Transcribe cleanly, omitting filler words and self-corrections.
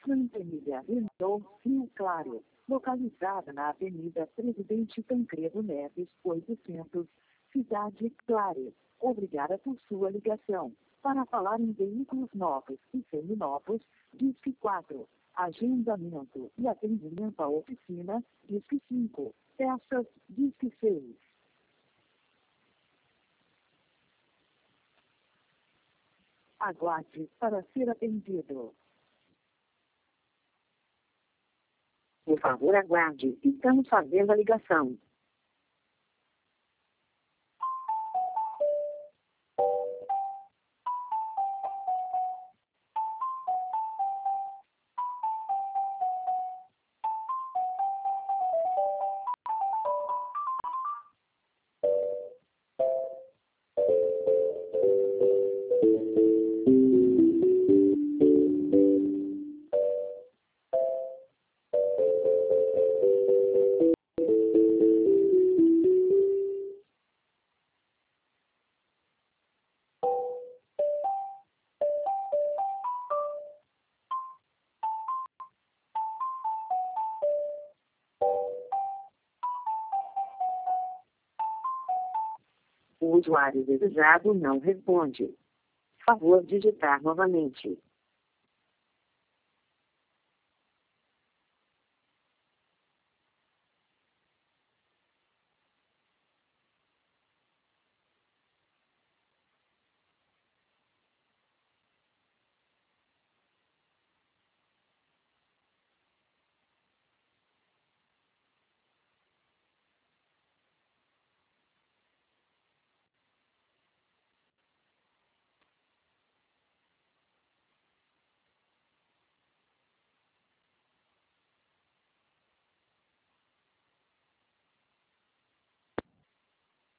Santa Emília Renault, Rio Claro, localizada na Avenida Presidente Tancredo Neves, 800, Cidade Claro. Obrigada por sua ligação. Para falar em veículos novos e seminovos, disque 4. Agendamento e atendimento à oficina, disque 5. Peças, disque 6. Aguarde para ser atendido. Por favor, aguarde. Estamos fazendo a ligação. O usuário desejado não responde. Favor digitar novamente.